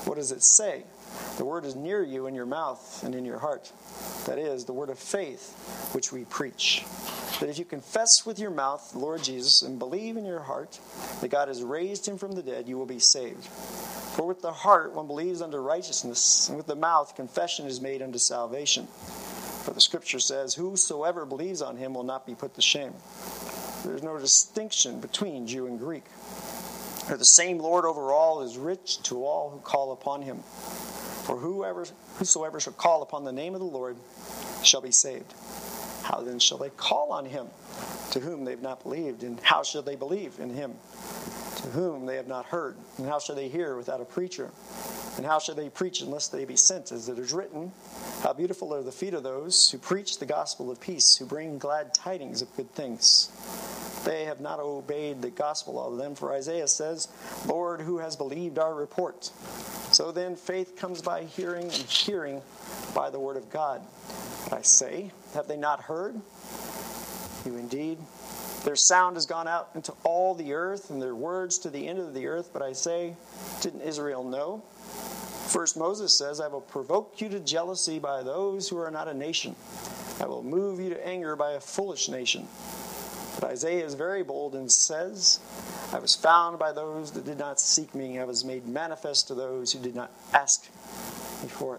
What does it say? The word is near you in your mouth and in your heart. That is, the word of faith which we preach. That if you confess with your mouth the Lord Jesus and believe in your heart that God has raised him from the dead, you will be saved. For with the heart one believes unto righteousness, and with the mouth confession is made unto salvation. For the scripture says, whosoever believes on him will not be put to shame. There is no distinction between Jew and Greek. For the same Lord over all is rich to all who call upon him. For whosoever shall call upon the name of the Lord shall be saved. How then shall they call on him to whom they have not believed? And how shall they believe in him to whom they have not heard? And how shall they hear without a preacher? And how shall they preach unless they be sent? As it is written, how beautiful are the feet of those who preach the gospel of peace, who bring glad tidings of good things. They have not obeyed the gospel of them. For Isaiah says, Lord, who has believed our report? So then faith comes by hearing, and hearing by the word of God. But I say, have they not heard? You indeed. Their sound has gone out into all the earth, and their words to the end of the earth. But I say, didn't Israel know? First Moses says, I will provoke you to jealousy by those who are not a nation. I will move you to anger by a foolish nation. But Isaiah is very bold and says, I was found by those that did not seek me. I was made manifest to those who did not ask me for it.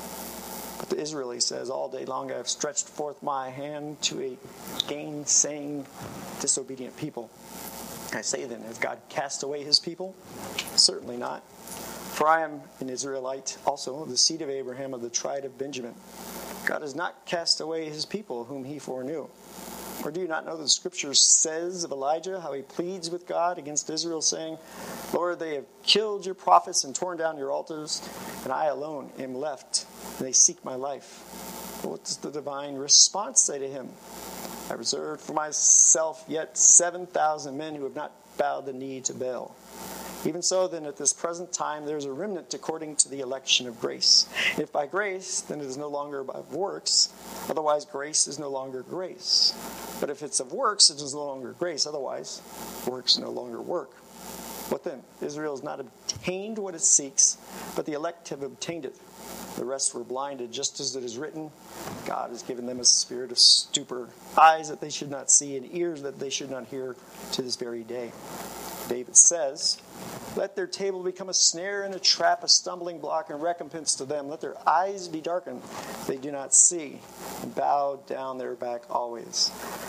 But the Israelite says, all day long I have stretched forth my hand to a gainsaying, disobedient people. I say then, has God cast away his people? Certainly not. For I am an Israelite, also of the seed of Abraham, of the tribe of Benjamin. God has not cast away his people whom he foreknew. Or do you not know the scripture says of Elijah, how he pleads with God against Israel, saying, Lord, they have killed your prophets and torn down your altars, and I alone am left, and they seek my life. But what does the divine response say to him? I reserved for myself yet 7,000 men who have not bowed the knee to Baal. Even so, then, at this present time, there is a remnant according to the election of grace. If by grace, then it is no longer by works. Otherwise, grace is no longer grace. But if it's of works, it is no longer grace. Otherwise, works no longer work. What then? Israel has not obtained what it seeks, but the elect have obtained it. The rest were blinded, just as it is written, God has given them a spirit of stupor, eyes that they should not see, and ears that they should not hear to this very day. David says, let their table become a snare and a trap, a stumbling block and recompense to them. Let their eyes be darkened, they do not see, and bow down their back always.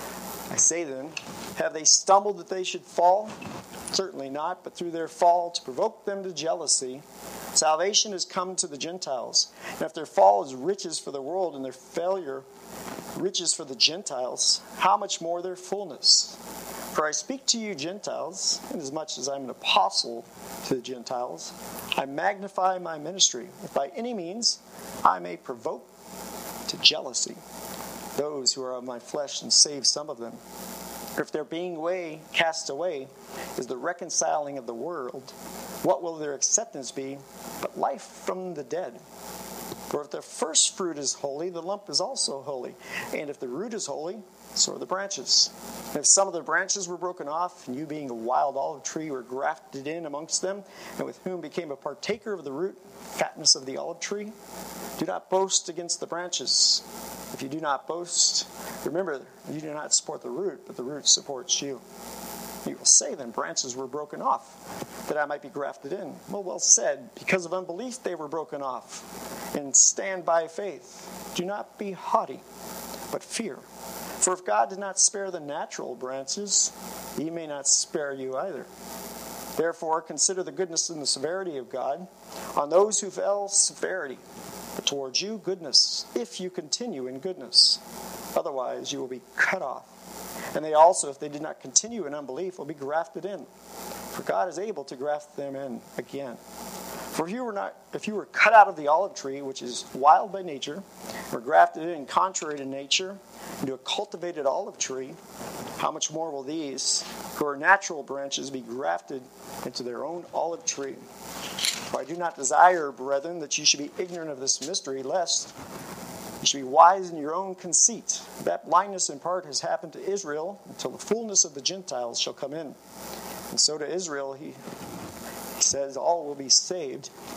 I say then, have they stumbled that they should fall? Certainly not, but through their fall to provoke them to jealousy, salvation has come to the Gentiles. And if their fall is riches for the world and their failure riches for the Gentiles, how much more their fullness? For I speak to you Gentiles, inasmuch as I'm an apostle to the Gentiles, I magnify my ministry, if by any means I may provoke to jealousy those who are of my flesh and save some of them. Or if their being cast away is the reconciling of the world, what will their acceptance be but life from the dead? For if the first fruit is holy, the lump is also holy. And if the root is holy, so are the branches. And if some of the branches were broken off, and you being a wild olive tree were grafted in amongst them, and with whom became a partaker of the root, fatness of the olive tree, do not boast against the branches. If you do not boast, remember, you do not support the root, but the root supports you. You will say, then, branches were broken off, that I might be grafted in. Well said, because of unbelief they were broken off. And stand by faith. Do not be haughty, but fear. For if God did not spare the natural branches, he may not spare you either. Therefore, consider the goodness and the severity of God. On those who fell, severity, but towards you, goodness, if you continue in goodness. Otherwise, you will be cut off. And they also, if they did not continue in unbelief, will be grafted in. For God is able to graft them in again. For if you were cut out of the olive tree, which is wild by nature, or grafted in contrary to nature, into a cultivated olive tree, how much more will these, who are natural branches, be grafted into their own olive tree? For I do not desire, brethren, that you should be ignorant of this mystery, lest you should be wise in your own conceit. That blindness in part has happened to Israel until the fullness of the Gentiles shall come in. And so to Israel, he says, all will be saved.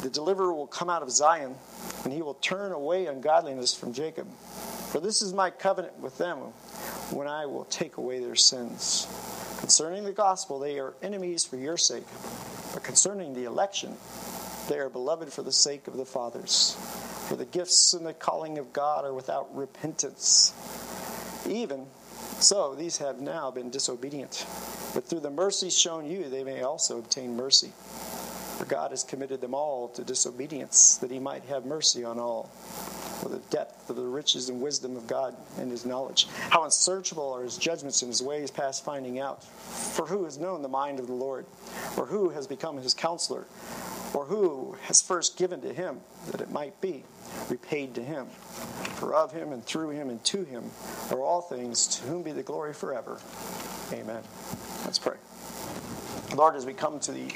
The deliverer will come out of Zion, and he will turn away ungodliness from Jacob. For this is my covenant with them, when I will take away their sins. Concerning the gospel, they are enemies for your sake. But concerning the election, they are beloved for the sake of the fathers. For the gifts and the calling of God are without repentance. Even so, these have now been disobedient. But through the mercy shown you, they may also obtain mercy. For God has committed them all to disobedience, that he might have mercy on all. For the depth of the riches and wisdom of God and his knowledge. How unsearchable are his judgments and his ways past finding out. For who has known the mind of the Lord? Or who has become his counselor? Or who has first given to him, that it might be repaid to him? For of him and through him and to him are all things, to whom be the glory forever. Amen. Let's pray. Lord, as we come to the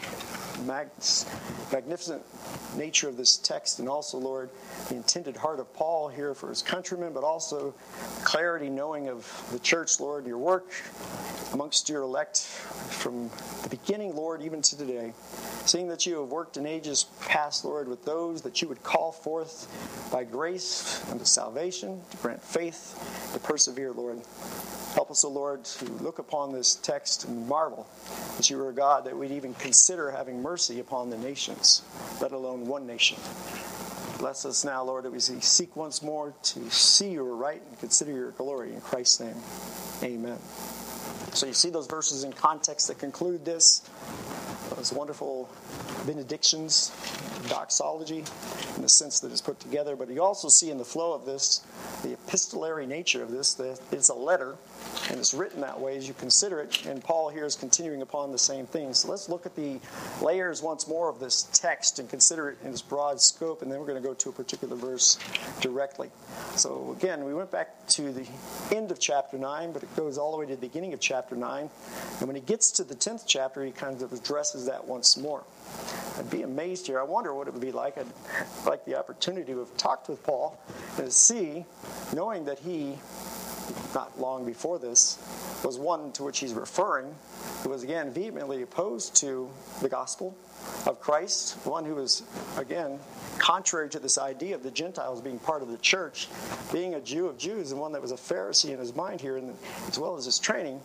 magnificent nature of this text, and also, Lord, the intended heart of Paul here for his countrymen, but also clarity, knowing of the church, Lord, your work amongst your elect from the beginning, Lord, even to today. Seeing that you have worked in ages past, Lord, with those that you would call forth by grace unto salvation, to grant faith, to persevere, Lord. Help us, O Lord, to look upon this text and marvel that you are a God that we'd even consider having mercy upon the nations, let alone one nation. Bless us now, Lord, that we seek once more to see your right and consider your glory. In Christ's name, amen. So you see those verses in context that conclude this. Those wonderful benedictions, doxology, in the sense that it's put together. But you also see in the flow of this, the epistolary nature of this, that it's a letter, and it's written that way as you consider it. And Paul here is continuing upon the same thing. So let's look at the layers once more of this text and consider it in its broad scope, and then we're going to go to a particular verse directly. So again, we went back to the end of chapter 9, but it goes all the way to the beginning of chapter 9. And when he gets to the 10th chapter, he kind of addresses that once more. I'd be amazed here. I wonder what it would be like. I'd like the opportunity to have talked with Paul and to see, knowing that he, not long before this, was one to which he's referring, who was again vehemently opposed to the gospel of Christ, one who was, again, contrary to this idea of the Gentiles being part of the church, being a Jew of Jews, and one that was a Pharisee in his mind here, and as well as his training.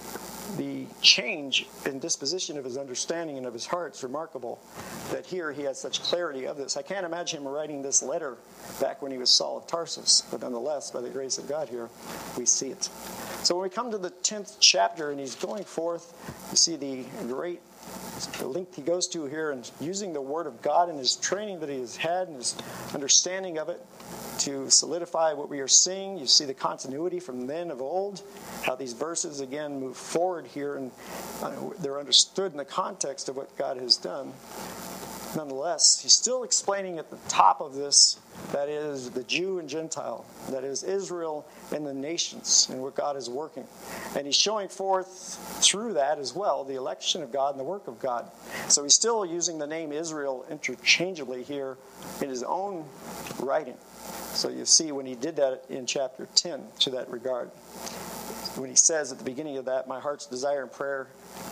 The change in disposition of his understanding and of his heart is remarkable, that here he has such clarity of this. I can't imagine him writing this letter back when he was Saul of Tarsus, but nonetheless, by the grace of God here, we see it. So when we come to the 10th chapter and he's going forth, you see the length he goes to here and using the Word of God and his training that he has had and his understanding of it to solidify what we are seeing. You see the continuity from then of old, how these verses again move forward here, and they're understood in the context of what God has done. Nonetheless, he's still explaining at the top of this, that is the Jew and Gentile, that is Israel and the nations, and what God is working. And he's showing forth through that as well the election of God and the work of God. So he's still using the name Israel interchangeably here in his own writing. So you see when he did that in chapter 10 to that regard. When he says at the beginning of that, my heart's desire and prayer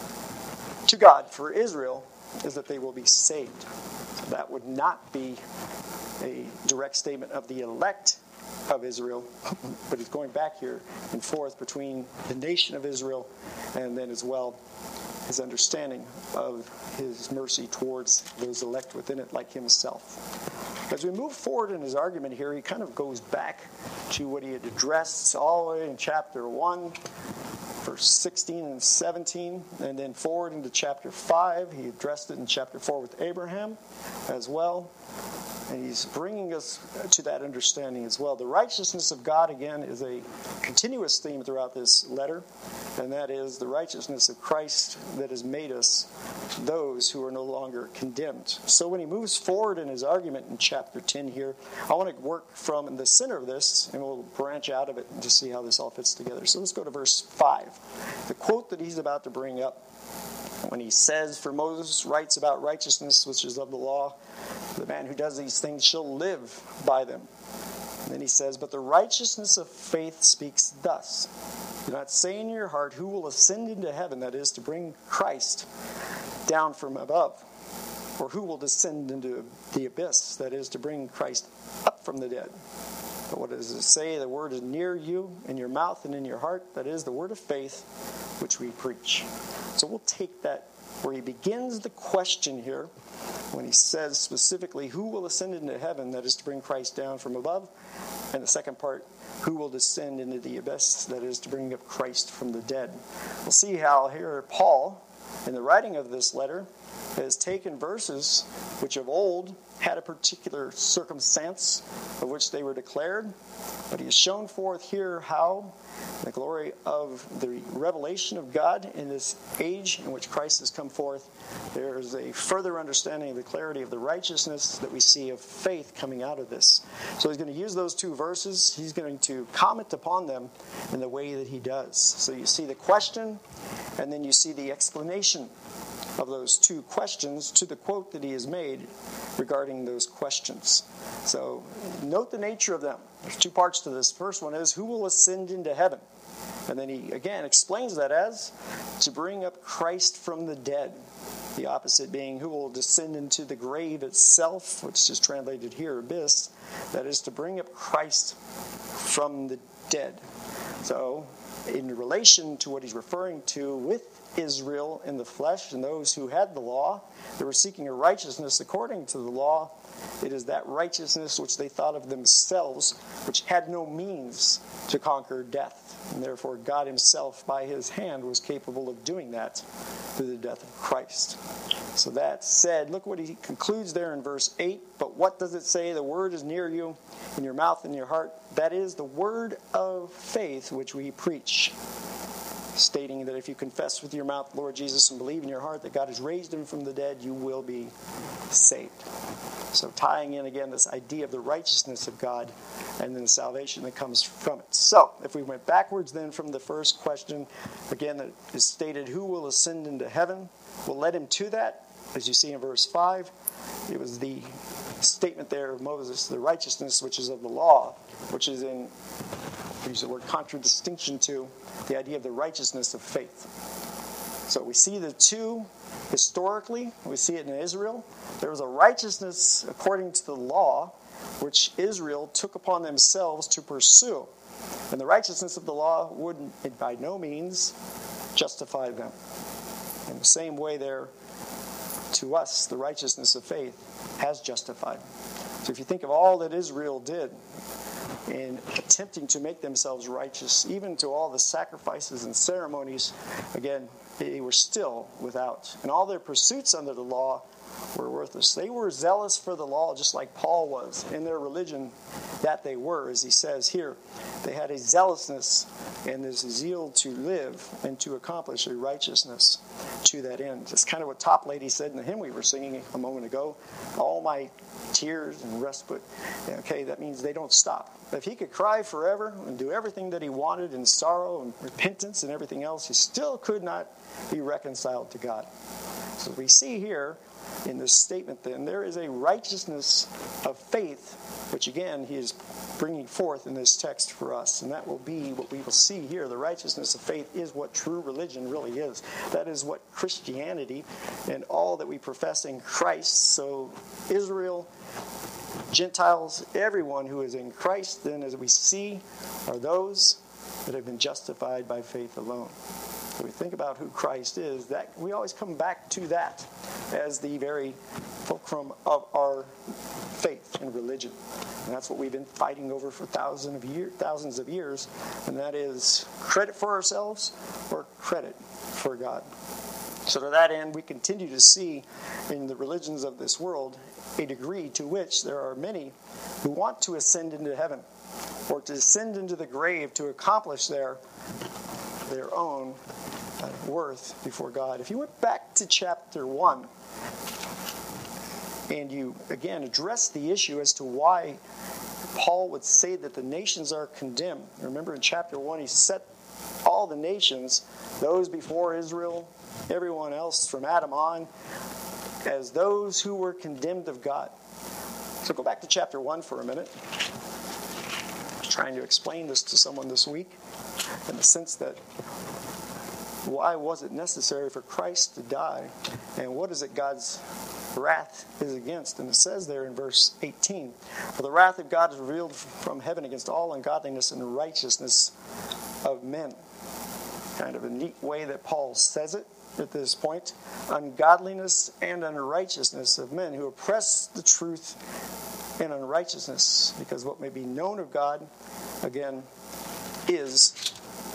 to God for Israel is that they will be saved. So that would not be a direct statement of the elect of Israel, but he's going back here and forth between the nation of Israel and then as well his understanding of his mercy towards those elect within it like himself. As we move forward in his argument here, he kind of goes back to what he had addressed all the way in chapter 1, verse 16 and 17, and then forward into chapter 5. He addressed it in chapter 4 with Abraham as well. And he's bringing us to that understanding as well. The righteousness of God, again, is a continuous theme throughout this letter, and that is the righteousness of Christ that has made us those who are no longer condemned. So when he moves forward in his argument in chapter 10 here, I want to work from the center of this, and we'll branch out of it and just see how this all fits together. So let's go to verse 5. The quote that he's about to bring up, when he says, for Moses writes about righteousness, which is of the law, the man who does these things shall live by them. And then he says, but the righteousness of faith speaks thus. Do not say in your heart, who will ascend into heaven, that is, to bring Christ down from above. Or who will descend into the abyss, that is, to bring Christ up from the dead? But what does it say? The word is near you, in your mouth and in your heart. That is the word of faith, which we preach. So we'll take that where he begins the question here, when he says specifically, who will ascend into heaven, that is to bring Christ down from above. And the second part, who will descend into the abyss, that is to bring up Christ from the dead. We'll see how here Paul, in the writing of this letter, has taken verses which of old had a particular circumstance of which they were declared, but he has shown forth here how the glory of the revelation of God in this age in which Christ has come forth, there is a further understanding of the clarity of the righteousness that we see of faith coming out of this. So he's going to use those two verses. He's going to comment upon them in the way that he does. So you see the question, and then you see the explanation of those two questions to the quote that he has made regarding those questions. So note the nature of them. There's two parts to this. First one is, who will ascend into heaven? And then he again explains that as to bring up Christ from the dead. The opposite being, who will descend into the grave itself, which is translated here, abyss. That is to bring up Christ from the dead. So in relation to what he's referring to with Israel in the flesh and those who had the law, they were seeking a righteousness according to the law. It is that righteousness which they thought of themselves, which had no means to conquer death. And therefore God himself by his hand was capable of doing that through the death of Christ. So that said, look what he concludes there in verse 8. But what does it say? The word is near you, in your mouth and your heart. That is the word of faith which we preach, stating that if you confess with your mouth Lord Jesus and believe in your heart that God has raised him from the dead, you will be saved. So tying in again this idea of the righteousness of God and then the salvation that comes from it. So if we went backwards then from the first question, again it is stated, who will ascend into heaven? What led him to that? As you see in verse 5, it was the statement there of Moses, the righteousness which is of the law, which is in, we use the word contradistinction to the idea of the righteousness of faith. So we see the two historically. We see it in Israel. There was a righteousness according to the law which Israel took upon themselves to pursue. And the righteousness of the law would by no means justify them. In the same way there, to us, the righteousness of faith has justified. So if you think of all that Israel did in attempting to make themselves righteous, even to all the sacrifices and ceremonies, again, they were still without. And all their pursuits under the law were worthless. They were zealous for the law just like Paul was in their religion that they were, as he says here. They had a zealousness and this zeal to live and to accomplish a righteousness to that end. It's kind of what Top Lady said in the hymn we were singing a moment ago. All my tears and respite. Okay, that means they don't stop. If he could cry forever and do everything that he wanted in sorrow and repentance and everything else, he still could not be reconciled to God. So we see here in this statement then, there is a righteousness of faith, which again he is bringing forth in this text for us. And that will be what we will see here. The righteousness of faith is what true religion really is. That is what Christianity and all that we profess in Christ. So Israel, Gentiles, everyone who is in Christ, then as we see, are those that have been justified by faith alone. So we think about who Christ is, that we always come back to that as the very fulcrum of our faith and religion. And that's what we've been fighting over for thousands of years, and that is credit for ourselves or credit for God. So to that end, we continue to see in the religions of this world a degree to which there are many who want to ascend into heaven or to descend into the grave to accomplish their own worth before God. If you went back to chapter 1 and you again address the issue as to why Paul would say that the nations are condemned. Remember in chapter 1 he set all the nations, those before Israel, everyone else from Adam on, as those who were condemned of God. So go back to chapter 1 for a minute. I was trying to explain this to someone this week in the sense that why was it necessary for Christ to die? And what is it God's wrath is against. And it says there in verse 18, for the wrath of God is revealed from heaven against all ungodliness and righteousness of men. Kind of a neat way that Paul says it at this point. Ungodliness and unrighteousness of men who oppress the truth in unrighteousness, because what may be known of God, again, is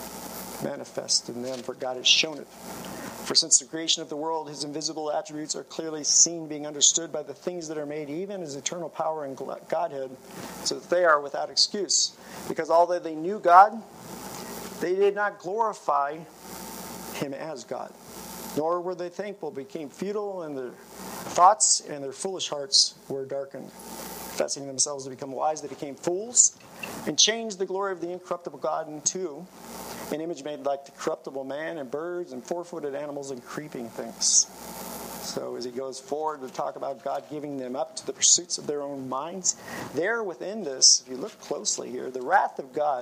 manifest in them, for God has shown it. For since the creation of the world, his invisible attributes are clearly seen, being understood by the things that are made, even his eternal power and Godhead, so that they are without excuse. Because although they knew God, they did not glorify him as God, nor were they thankful, became futile, and their thoughts and their foolish hearts were darkened. Professing themselves to become wise, they became fools, and changed the glory of the incorruptible God into an image made like the corruptible man, and birds, and four-footed animals, and creeping things. So as he goes forward to talk about God giving them up to the pursuits of their own minds, there within this, if you look closely here, the wrath of God,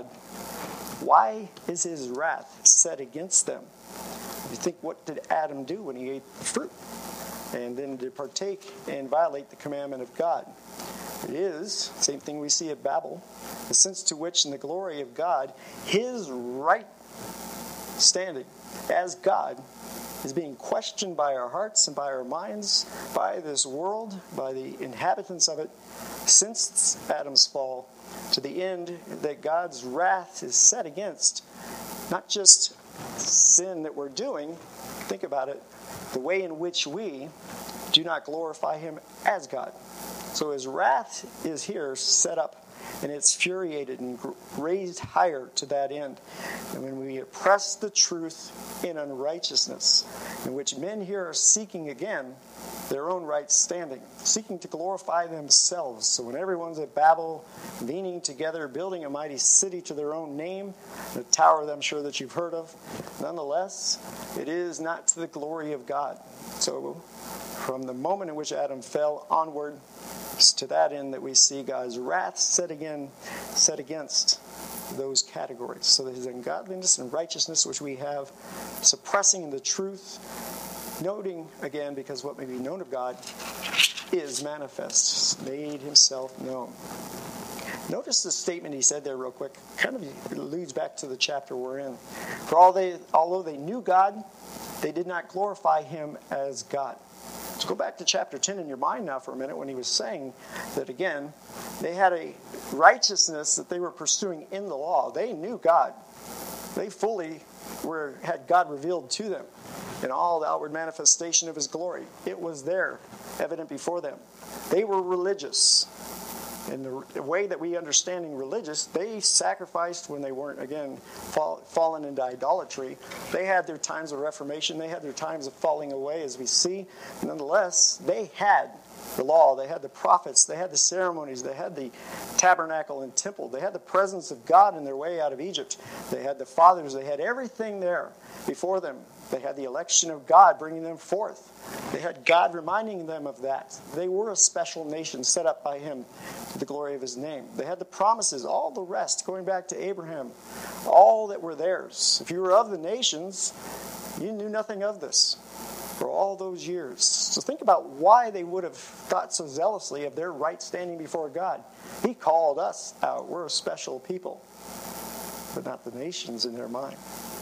why is his wrath set against them? If you think, what did Adam do when he ate the fruit? And then to partake and violate the commandment of God. It is, same thing we see at Babel, the sense to which in the glory of God, his right standing as God is being questioned by our hearts and by our minds, by this world, by the inhabitants of it, since Adam's fall, to the end that God's wrath is set against not just sin that we're doing, think about it, the way in which we do not glorify him as God. So his wrath is here set up, and it's furiated and raised higher to that end. And when we oppress the truth in unrighteousness, in which men here are seeking again their own right standing, seeking to glorify themselves. So when everyone's at Babel, leaning together, building a mighty city to their own name, the tower that I'm sure that you've heard of, nonetheless, it is not to the glory of God. So from the moment in which Adam fell onward, it's to that end that we see God's wrath set against those categories. So that his ungodliness and righteousness, which we have, suppressing the truth, noting, again, because what may be known of God is manifest, made himself known. Notice the statement he said there real quick. Kind of alludes back to the chapter we're in. For although they knew God, they did not glorify him as God. So go back to chapter 10 in your mind now for a minute, when he was saying that, again, they had a righteousness that they were pursuing in the law. They knew God. They fully had God revealed to them in all the outward manifestation of his glory. It was there, evident before them. They were religious. In the way that we understanding religious, they sacrificed when they weren't, again, fallen into idolatry. They had their times of reformation. They had their times of falling away, as we see. Nonetheless, they had the law. They had the prophets. They had the ceremonies. They had the tabernacle and temple. They had the presence of God in their way out of Egypt. They had the fathers. They had everything there before them. They had the election of God bringing them forth. They had God reminding them of that. They were a special nation set up by him to the glory of his name. They had the promises, all the rest, going back to Abraham, all that were theirs. If you were of the nations, you knew nothing of this for all those years. So think about why they would have thought so zealously of their right standing before God. He called us out. We're a special people, but not the nations in their mind.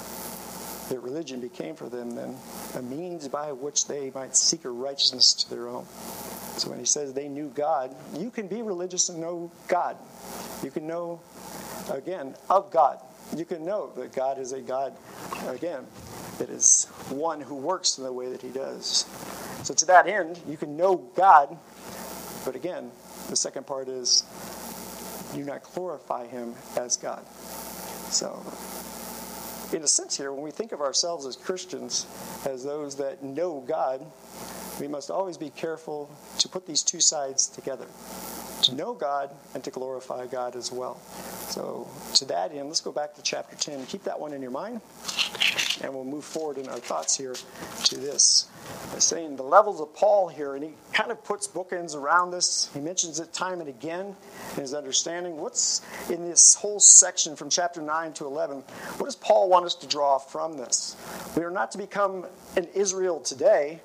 Their religion became for them then a means by which they might seek a righteousness to their own. So when he says they knew God, you can be religious and know God. You can know, again, of God. You can know that God is a God, again, that is one who works in the way that he does. So to that end, you can know God, but again, the second part is you not glorify him as God. So in a sense here, when we think of ourselves as Christians, as those that know God, we must always be careful to put these two sides together. To know God and to glorify God as well. So to that end, let's go back to chapter 10. Keep that one in your mind. And we'll move forward in our thoughts here to this. By saying the levels of Paul here, and he kind of puts bookends around this. He mentions it time and again in his understanding. What's in this whole section from chapter 9 to 11? What does Paul want us to draw from this? We are not to become an Israel today,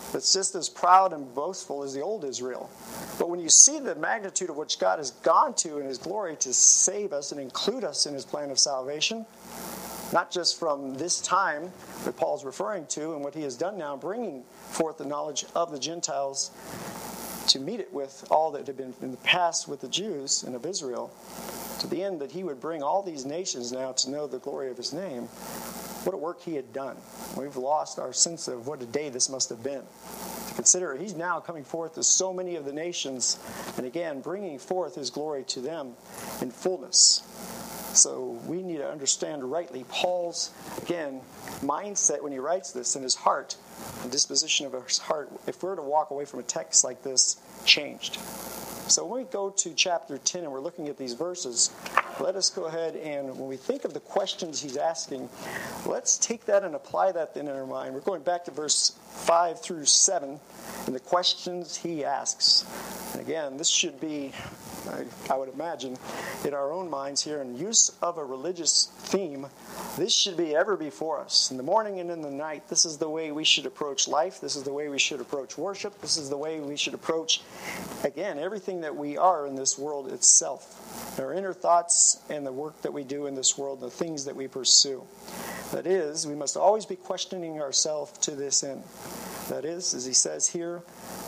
that's just as proud and boastful as the old Israel. But when you see the magnitude of which God has gone to in his glory to save us and include us in his plan of salvation, not just from this time that Paul's referring to and what he has done now, bringing forth the knowledge of the Gentiles to meet it with all that had been in the past with the Jews and of Israel, to the end that he would bring all these nations now to know the glory of his name. What a work he had done. We've lost our sense of what a day this must have been. To consider he's now coming forth to so many of the nations, and again, bringing forth his glory to them in fullness. So we need to understand rightly Paul's, again, mindset when he writes this in his heart, the disposition of his heart, if we're to walk away from a text like this, changed. So when we go to chapter 10 and we're looking at these verses, let us go ahead and when we think of the questions he's asking, let's take that and apply that then in our mind. We're going back to verse 5 through 7 and the questions he asks. And again, this should be, I would imagine, in our own minds here, in use of a religious theme, this should be ever before us. In the morning and in the night, this is the way we should approach life. This is the way we should approach worship. This is the way we should approach, again, everything that we are in this world itself. Our inner thoughts and the work that we do in this world, the things that we pursue. That is, we must always be questioning ourselves to this end. That is, as he says here,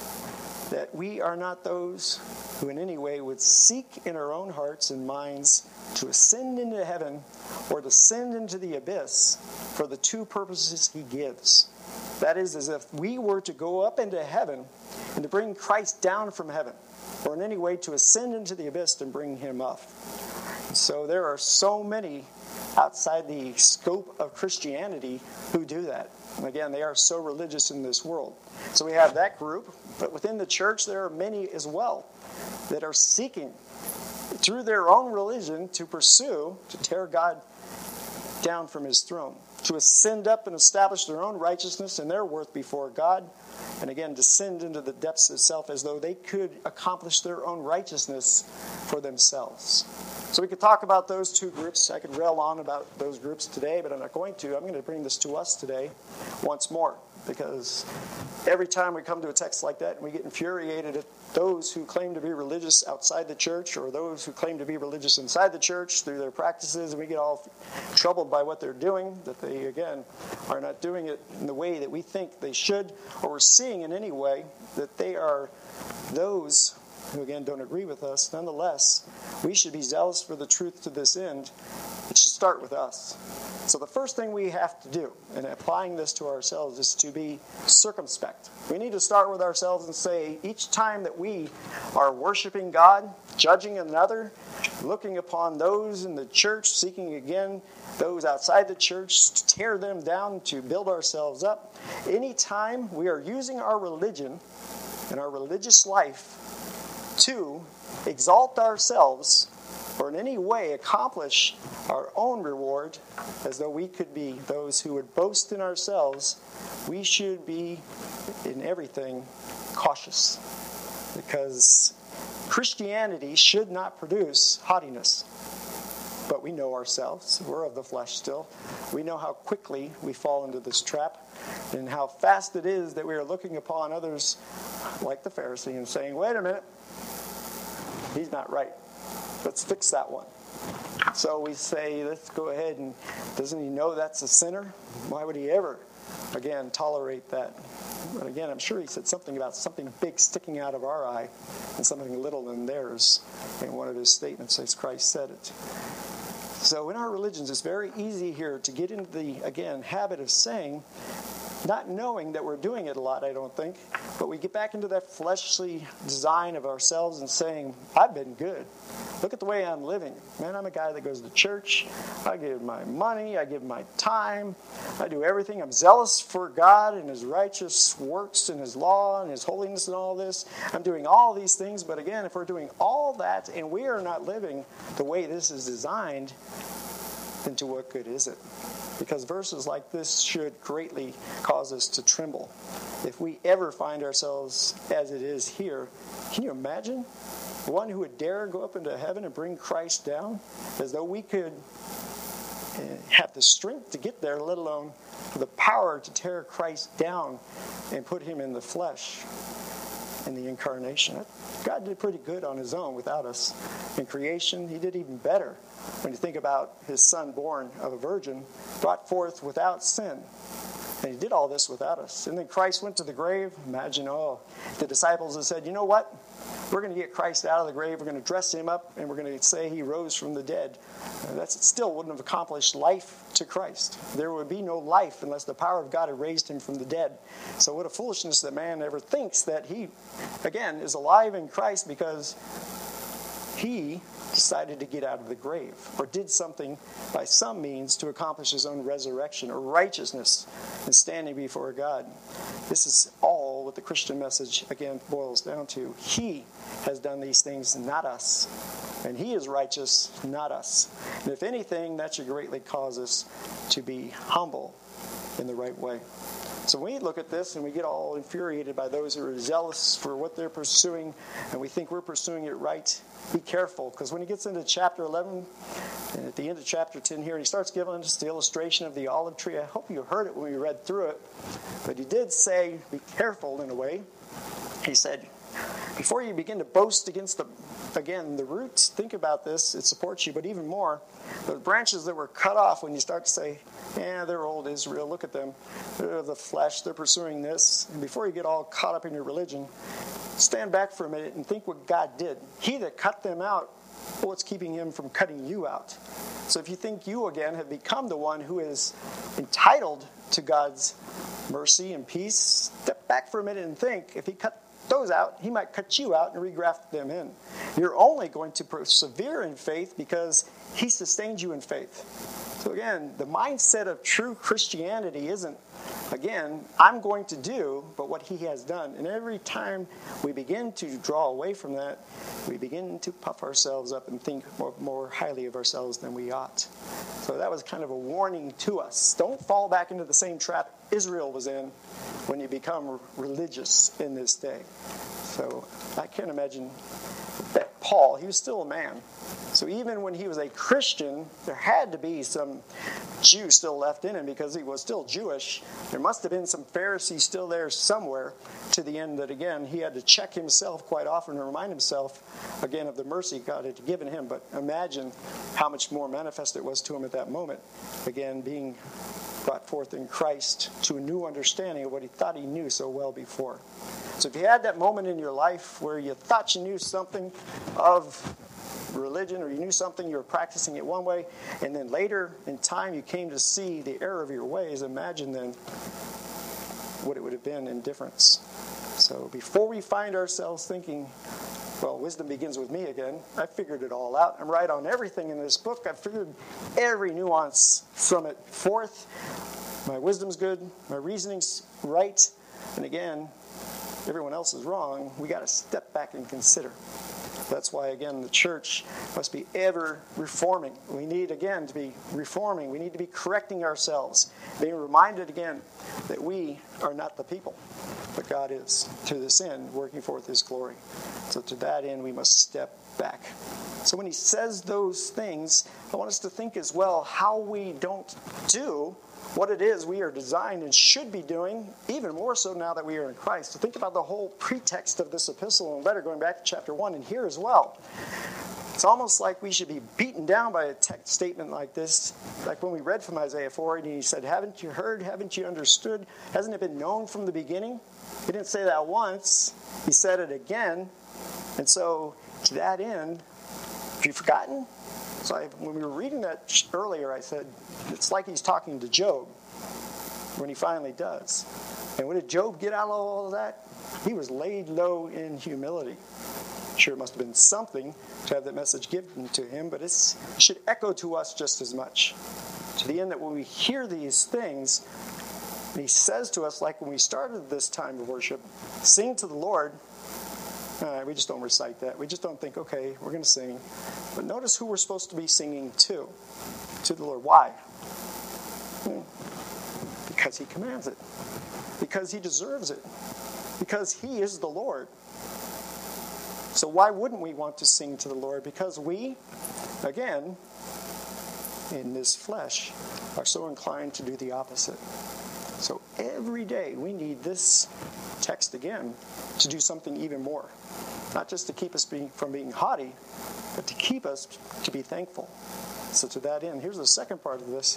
that we are not those who in any way would seek in our own hearts and minds to ascend into heaven or descend into the abyss for the two purposes he gives. That is, as if we were to go up into heaven and to bring Christ down from heaven, or in any way to ascend into the abyss and bring him up. So there are so many outside the scope of Christianity who do that. And again, they are so religious in this world. So we have that group, but within the church there are many as well that are seeking through their own religion to pursue, to tear God down from his throne, to ascend up and establish their own righteousness and their worth before God, and again descend into the depths of self as though they could accomplish their own righteousness for themselves. So we could talk about those two groups. I could rail on about those groups today, but I'm not going to. I'm going to bring this to us today once more, because every time we come to a text like that and we get infuriated at those who claim to be religious outside the church or those who claim to be religious inside the church through their practices, and we get all troubled by what they're doing, that they, again, are not doing it in the way that we think they should, or we're seeing in any way that they are those who, again, don't agree with us. Nonetheless, we should be zealous for the truth to this end. It should start with us. So the first thing we have to do, in applying this to ourselves, is to be circumspect. We need to start with ourselves and say, each time that we are worshiping God, judging another, looking upon those in the church, seeking again those outside the church to tear them down, to build ourselves up, any time we are using our religion and our religious life to exalt ourselves or in any way accomplish our own reward, as though we could be those who would boast in ourselves, we should be in everything cautious. Because Christianity should not produce haughtiness. But we know ourselves. We're of the flesh still. We know how quickly we fall into this trap and how fast it is that we are looking upon others like the Pharisee and saying, wait a minute, he's not right. Let's fix that one. So we say, let's go ahead and doesn't he know that's a sinner? Why would he ever, again, tolerate that? But again, I'm sure he said something about something big sticking out of our eye and something little in theirs in one of his statements as Christ said it. So in our religions, it's very easy here to get into the, again, habit of saying, not knowing that we're doing it a lot, I don't think, but we get back into that fleshly design of ourselves and saying, I've been good. Look at the way I'm living. Man, I'm a guy that goes to church. I give my money. I give my time. I do everything. I'm zealous for God and his righteous works and his law and his holiness and all this. I'm doing all these things. But again, if we're doing all that and we are not living the way this is designed, then to what good is it? Because verses like this should greatly cause us to tremble. If we ever find ourselves as it is here, can you imagine? One who would dare go up into heaven and bring Christ down, as though we could have the strength to get there, let alone the power to tear Christ down and put him in the flesh in the incarnation. God did pretty good on his own without us. In creation, he did even better. When you think about his son born of a virgin, brought forth without sin. And he did all this without us. And then Christ went to the grave. Imagine, the disciples had said, you know what? We're going to get Christ out of the grave. We're going to dress him up, and we're going to say he rose from the dead. That still wouldn't have accomplished life to Christ. There would be no life unless the power of God had raised him from the dead. So what a foolishness that man ever thinks that he, again, is alive in Christ because he decided to get out of the grave or did something by some means to accomplish his own resurrection or righteousness and standing before God. This is all what the Christian message, again, boils down to. He has done these things, not us. And he is righteous, not us. And if anything, that should greatly cause us to be humble in the right way. So when we look at this and we get all infuriated by those who are zealous for what they're pursuing and we think we're pursuing it right, be careful, because when he gets into chapter 11 and at the end of chapter 10 here, he starts giving us the illustration of the olive tree. I hope you heard it when we read through it, but he did say, be careful in a way. He said, before you begin to boast against the roots, think about this, it supports you, but even more, the branches that were cut off, when you start to say, they're old Israel, look at them, they're of the flesh, they're pursuing this, and before you get all caught up in your religion, stand back for a minute and think what God did. He that cut them out, what's keeping him from cutting you out? So if you think you, again, have become the one who is entitled to God's mercy and peace, step back for a minute and think, if he cut those out, he might cut you out and regraft them in. You're only going to persevere in faith because he sustained you in faith. So again, the mindset of true Christianity isn't, again, I'm going to do, but what he has done. And every time we begin to draw away from that, we begin to puff ourselves up and think more highly of ourselves than we ought. So that was kind of a warning to us. Don't fall back into the same trap Israel was in when you become religious in this day. So I can't imagine that Paul, he was still a man. So even when he was a Christian, there had to be some Jew still left in him because he was still Jewish. There must have been some Pharisees still there somewhere, to the end that, again, he had to check himself quite often and remind himself, again, of the mercy God had given him. But imagine how much more manifest it was to him at that moment. Again, being brought forth in Christ to a new understanding of what he thought he knew so well before. So if you had that moment in your life where you thought you knew something of religion, or you knew something, you were practicing it one way, and then later in time you came to see the error of your ways, imagine then what it would have been in difference. So before we find ourselves thinking, well, wisdom begins with me again, I figured it all out. I'm right on everything in this book. I figured every nuance from it forth. My wisdom's good, my reasoning's right, and again, everyone else is wrong. We got to step back and consider. That's why, again, the church must be ever reforming. We need, again, to be reforming. We need to be correcting ourselves, being reminded again that we are not the people, but God is, to this end, working forth his glory. So to that end, we must step back. So when he says those things, I want us to think as well how we don't do what it is we are designed and should be doing, even more so now that we are in Christ. So think about the whole pretext of this epistle and letter going back to chapter 1 and here as well. It's almost like we should be beaten down by a text statement like this, like when we read from Isaiah 4 and he said, haven't you heard, haven't you understood, hasn't it been known from the beginning? He didn't say that once, he said it again. And so to that end, have you forgotten? So when we were reading that earlier, I said, it's like he's talking to Job when he finally does. And when did Job get out of all of that? He was laid low in humility. Sure, it must have been something to have that message given to him, but it should echo to us just as much. To the end that when we hear these things, and he says to us, like when we started this time of worship, sing to the Lord. We just don't recite that. We just don't think, okay, we're going to sing. But notice who we're supposed to be singing to the Lord. Why? Because he commands it. Because he deserves it. Because he is the Lord. So why wouldn't we want to sing to the Lord? Because we, again, in this flesh are so inclined to do the opposite. So every day we need this text again to do something even more. Not just to keep us from being haughty, but to keep us to be thankful. So to that end, here's the second part of this.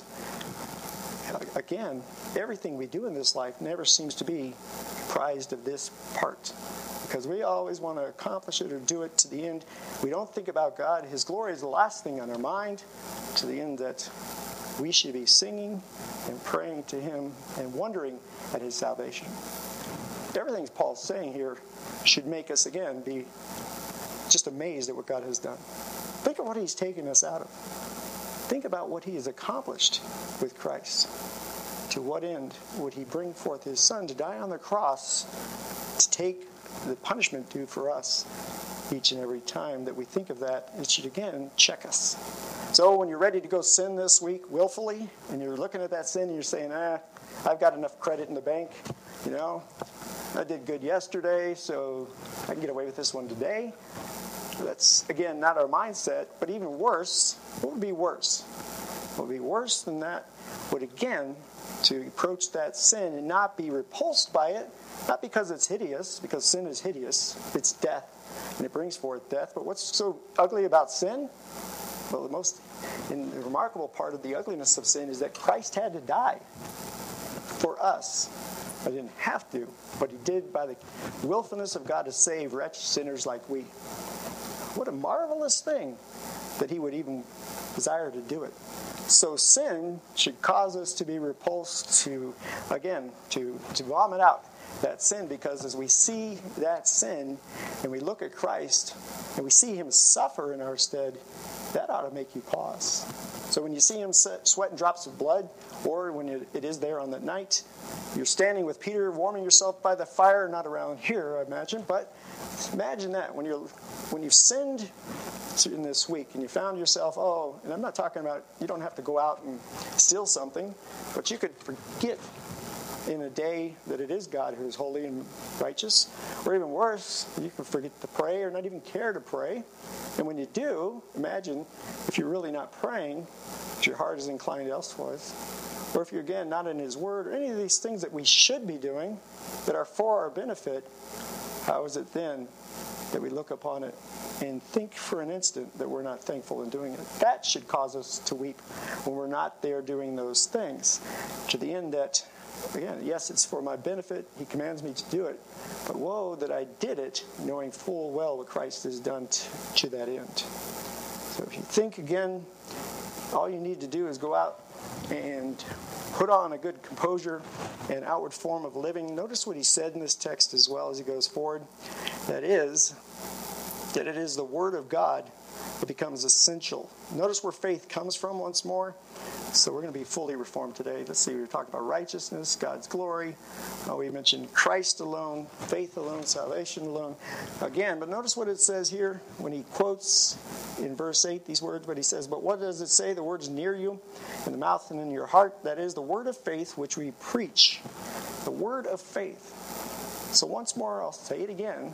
Again, everything we do in this life never seems to be comprised of this part. Because we always want to accomplish it or do it to the end. We don't think about God. His glory is the last thing on our mind, to the end that we should be singing and praying to Him and wondering at His salvation. Everything Paul's saying here should make us, again, be just amazed at what God has done. Think of what He's taken us out of. Think about what He has accomplished with Christ. To what end would He bring forth His Son to die on the cross to take the punishment due for us? Each and every time that we think of that, it should again check us. So when you're ready to go sin this week willfully, and you're looking at that sin and you're saying, I've got enough credit in the bank, I did good yesterday, so I can get away with this one today. That's, again, not our mindset, but even worse, what would be worse? What would be worse than that would, again, to approach that sin and not be repulsed by it, not because it's hideous, because sin is hideous, it's death, and it brings forth death. But what's so ugly about sin? Well, the remarkable part of the ugliness of sin is that Christ had to die for us. I didn't have to, but He did by the willfulness of God to save wretched sinners like we. What a marvelous thing that He would even desire to do it. So sin should cause us to be repulsed, to vomit out that sin, because as we see that sin and we look at Christ and we see Him suffer in our stead, that ought to make you pause. So when you see Him sweating drops of blood, or when it is there on that night, you're standing with Peter warming yourself by the fire, not around here, I imagine, but imagine that when you've sinned in this week and you found yourself, and I'm not talking about, you don't have to go out and steal something, but you could forget in a day that it is God who is holy and righteous, or even worse, you can forget to pray or not even care to pray. And when you do, imagine if you're really not praying, if your heart is inclined elsewhere, or if you're, again, not in His Word, or any of these things that we should be doing that are for our benefit, how is it then that we look upon it and think for an instant that we're not thankful in doing it? That should cause us to weep when we're not there doing those things, to the end that, again, yes, it's for my benefit. He commands me to do it. But woe that I did it knowing full well what Christ has done to that end. So if you think again, all you need to do is go out and put on a good composure and outward form of living. Notice what he said in this text as well as he goes forward. That it is the Word of God that becomes essential. Notice where faith comes from once more. So we're going to be fully reformed today. Let's see, we were talking about righteousness, God's glory. We mentioned Christ alone, faith alone, salvation alone. Again, but notice what it says here when he quotes in verse 8 these words. But he says, but what does it say? The word is near you, in the mouth and in your heart. That is the word of faith which we preach. The word of faith. So once more, I'll say it again,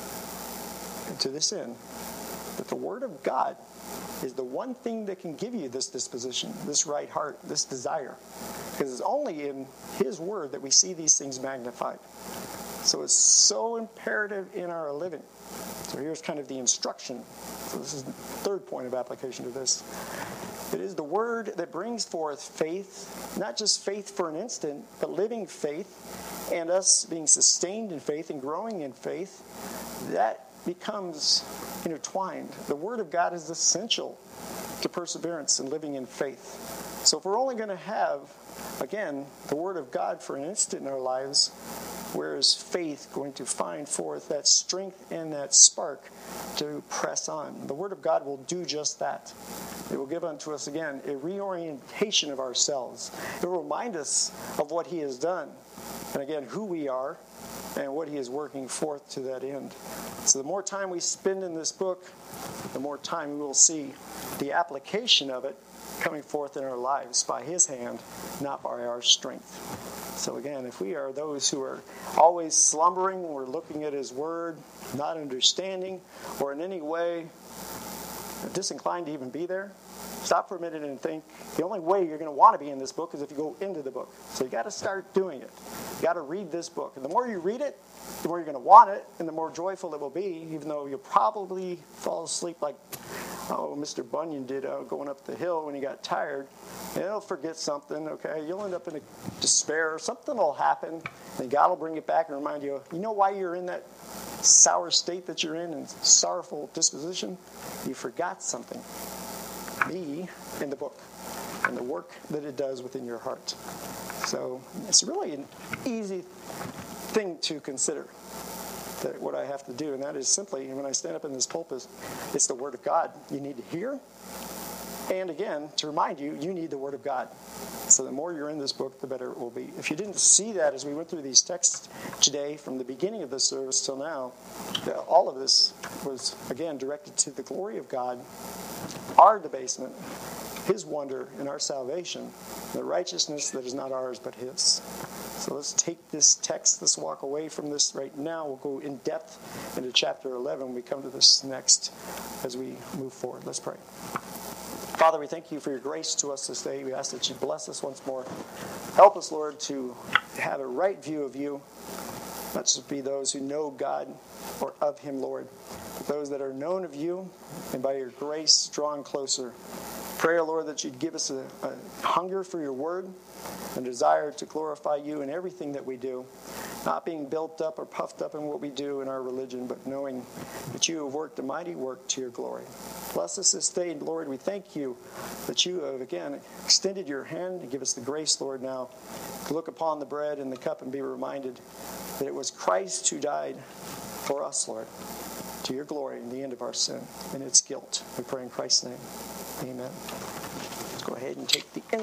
and to this end, that the word of God is the one thing that can give you this disposition, this right heart, this desire. Because it's only in His Word that we see these things magnified. So it's so imperative in our living. So here's kind of the instruction. So this is the third point of application to this. It is the Word that brings forth faith, not just faith for an instant, but living faith, and us being sustained in faith and growing in faith. That becomes intertwined. The Word of God is essential to perseverance and living in faith. So if we're only going to have, again, the Word of God for an instant in our lives, where is faith going to find forth that strength and that spark to press on? The Word of God will do just that. It will give unto us, again, a reorientation of ourselves. It will remind us of what He has done, and again, who we are, and what He is working forth to that end. So the more time we spend in this book, the more time we will see the application of it coming forth in our lives by His hand, not by our strength. So again, if we are those who are always slumbering when we're looking at His Word, not understanding, or in any way disinclined to even be there, Stop for a minute and think the only way you're going to want to be in this book is if you go into the book. So you got to start doing it. You got to read this book. And the more you read it, the more you're going to want it, and the more joyful it will be, even though you'll probably fall asleep like Mr. Bunyan did going up the hill when he got tired. And he'll forget something, okay? You'll end up in a despair. Something will happen, and God will bring it back and remind you, you know why you're in that sour state that you're in and sorrowful disposition? You forgot something. Me in the book and the work that it does within your heart. So it's really an easy thing to consider, that what I have to do, and that is simply, when I stand up in this pulpit, it's the Word of God you need to hear. And again, to remind you, you need the Word of God. So the more you're in this book, the better it will be. If you didn't see that as we went through these texts today, from the beginning of the service till now, all of this was, again, directed to the glory of God, our debasement, His wonder, and our salvation, the righteousness that is not ours but His. So let's take this text, let's walk away from this right now. We'll go in depth into chapter 11 when we come to this next as we move forward. Let's pray. Father, we thank you for your grace to us this day. We ask that you bless us once more. Help us, Lord, to have a right view of you. Not just be those who know God or of Him, Lord, but those that are known of you and by your grace drawn closer. Pray, Lord, that you'd give us a hunger for your word, a desire to glorify you in everything that we do, not being built up or puffed up in what we do in our religion, but knowing that you have worked a mighty work to your glory. Bless us this day, Lord. We thank you that you have, again, extended your hand to give us the grace, Lord, now to look upon the bread and the cup and be reminded that it was Christ who died for us, Lord, to your glory and the end of our sin and its guilt. We pray in Christ's name. Amen. Let's go ahead and take the end.